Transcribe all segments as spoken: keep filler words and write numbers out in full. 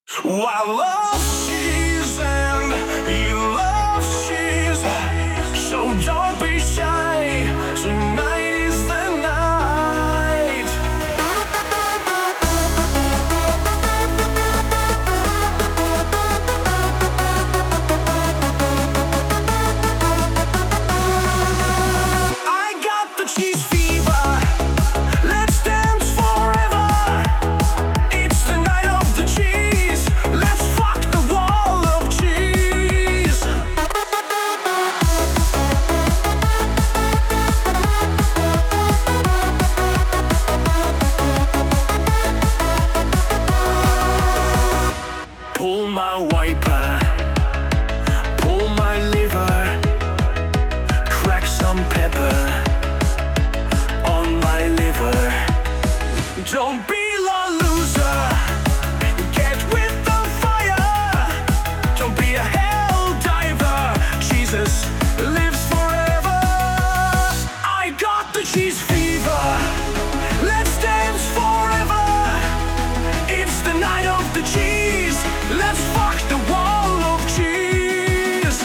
Oh, I love cheese and you love cheese, so don't be shy. Tonight is the night. I got the cheese fever. Let's dance forever. It's the night of the cheese. Let's fuck the wall of cheese. Pull my wiper, pull my liver, crack some pepper on my liver. Don't be a loser, get with the fire. Don't be a hell diver, Jesus lives forever. I got the cheese fever. Let's dance forever. It's the night of the cheese. Let's fuck the wall of cheese.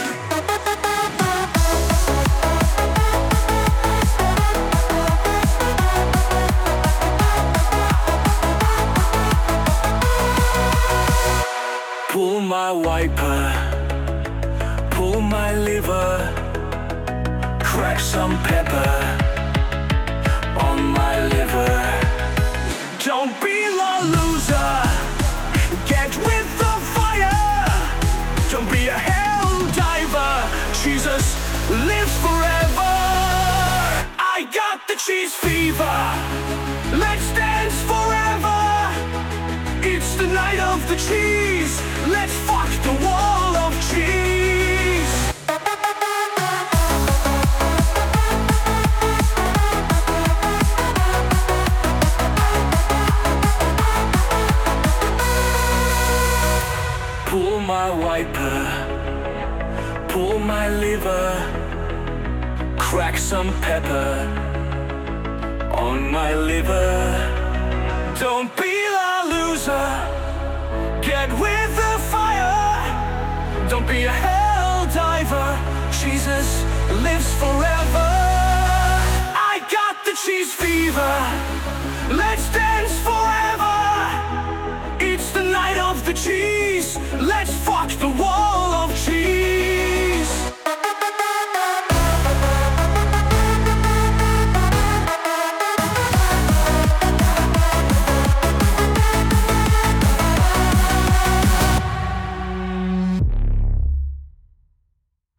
Pull my wiper, pull my liver, crack some pepper on my liver. Don't be a loser, get with the fire. Don't be a hell diver, Jesus lives forever. I got the cheese fever. Let's dance forever. It's the night of the cheese. Let's fuck the wall of cheese. Pull my wiper, pull my liver, crack some pepper on my liver. Don't be a loser, get with the fire. Don't be a hell diver, Jesus lives forever. I got the cheese fever. Let's dance forever. It's the night of the cheese. Let's fuck the